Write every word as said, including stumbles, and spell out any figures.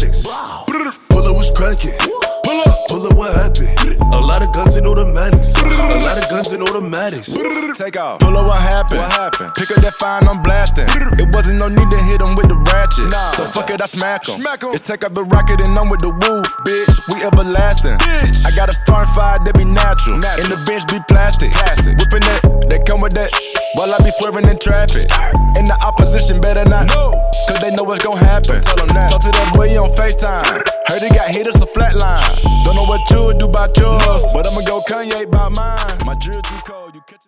automatics. Pull up was cracking. Pull up, pull up, what happened? A lot of guns and automatics. A lot of guns and automatics. Take off. Pull up, what happened? What happened? Pick up that fine, I'm blasting. It wasn't no need to hit him with the ratchet. Nah. So fuck it, I smack him. Smack him. It's take out the rocket and I'm with the woo, bitch. We everlasting. Bitch. I got a starting fire that be natural. natural. And the bench be plastic. plastic. Whipping that, they come with that. While I be swerving in traffic. And the opposition better not know. Cause they know what's gon' happen. Tell them that. Talk to that boy on FaceTime. Heard he got hit, it's a flatline. Don't know what you would do about yours, but I'ma go Kanye about mine. My drill too cold, you catch it.